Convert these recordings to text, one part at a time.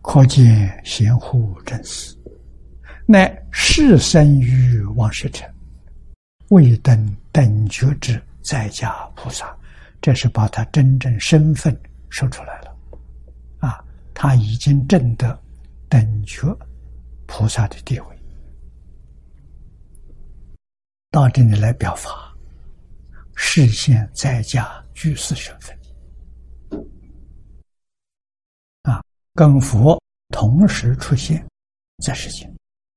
可见贤护正思，乃是生于王世成，未登等觉之在家菩萨。这是把他真正身份说出来了啊！他已经证得等觉菩萨的地位，到这里来表法，实现在家居士身份啊，跟佛同时出现在世间。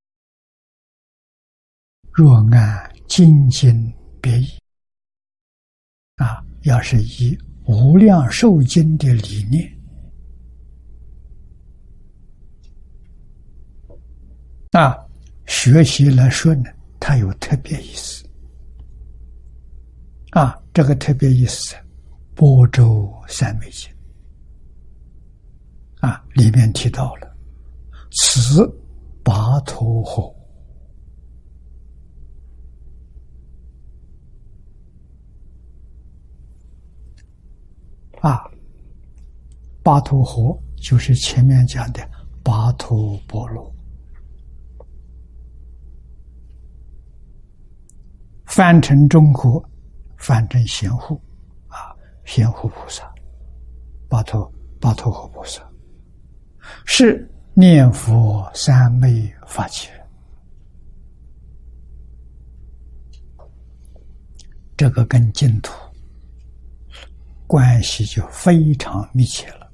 若按精进别义啊，要是以无量寿经的理念啊学习来说呢，它有特别意思啊。这个特别意思在般舟三昧经啊里面提到了，此跋陀诃啊，跋陀诃就是前面讲的跋陀波罗，翻成中国翻成贤护啊，贤护菩萨，跋陀诃菩萨是念佛三昧发起人，这个跟净土关系就非常密切了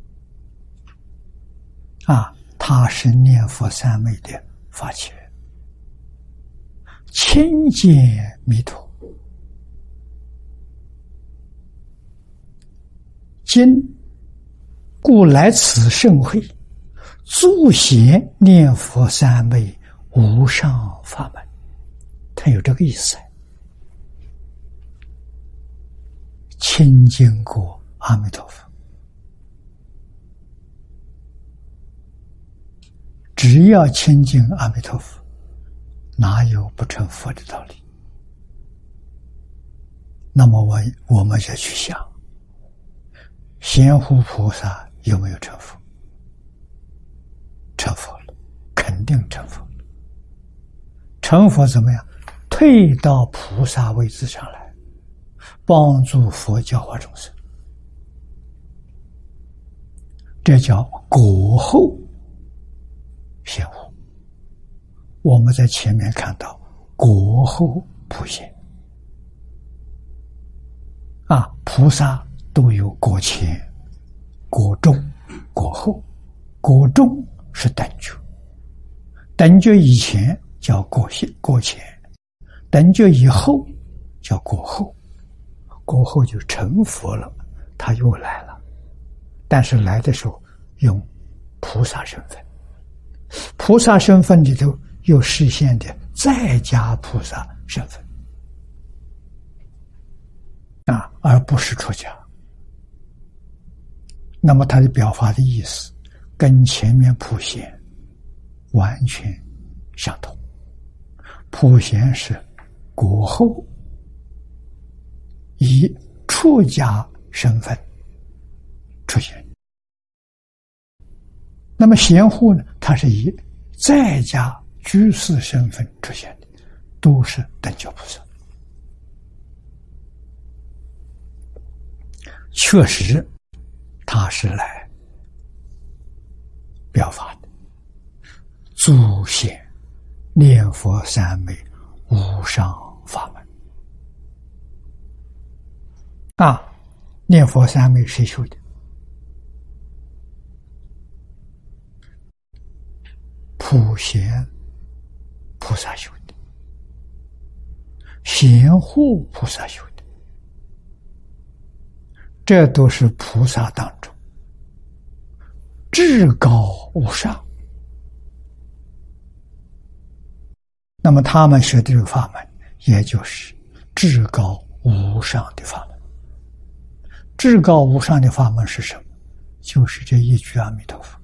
啊！他是念佛三昧的发起人，亲见弥陀，今故来此盛会，足显念佛三昧无上法门。他有这个意思，亲近过阿弥陀佛，只要亲近阿弥陀佛，哪有不成佛的道理？那么我们就去想，贤护菩萨有没有成佛？成佛了，肯定成佛了。成佛怎么样？退到菩萨位置上来，帮助佛教化众生，这叫果后显护。我们在前面看到果后普显啊，菩萨都有果前、果中、果后。果中是等觉，等觉以前叫果前，等觉以后叫果后。过后就成佛了，他又来了，但是来的时候用菩萨身份，菩萨身份里头又实现的在家菩萨身份啊，而不是出家。那么他的表法的意思跟前面普贤完全相同。普贤是果后以出家身份出现，那么贤护呢，他是以在家居士身份出现的，都是等觉菩萨。确实他是来表法的，足显念佛三昧无上法门啊！念佛三昧谁修的？普贤菩萨修的，贤护菩萨修的，这都是菩萨当中至高无上。那么他们学的这个法门，也就是至高无上的法门。至高无上的法门是什么？就是这一句阿弥陀佛。